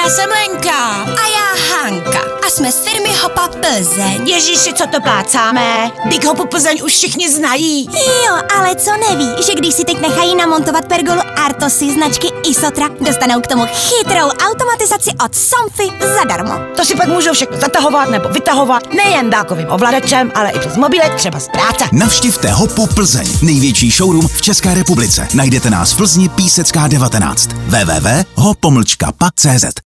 Já jsem Lenka. A já Hanka. A jsme z firmy Hopa Plzeň. Ježíši, co to plácáme? Big Hopu Plzeň už všichni znají. Jo, ale co neví, že když si teď nechají namontovat pergolu Artosy značky Isotra, dostanou k tomu chytrou automatizaci od Somfy zadarmo. To si pak můžou všechno zatahovat nebo vytahovat nejen dálkovým ovladačem, ale i přes mobilek, třeba z práce. Navštivte Hopu Plzeň, největší showroom v České republice. Najdete nás v Plzni Písecká 19. www.ho-pa.cz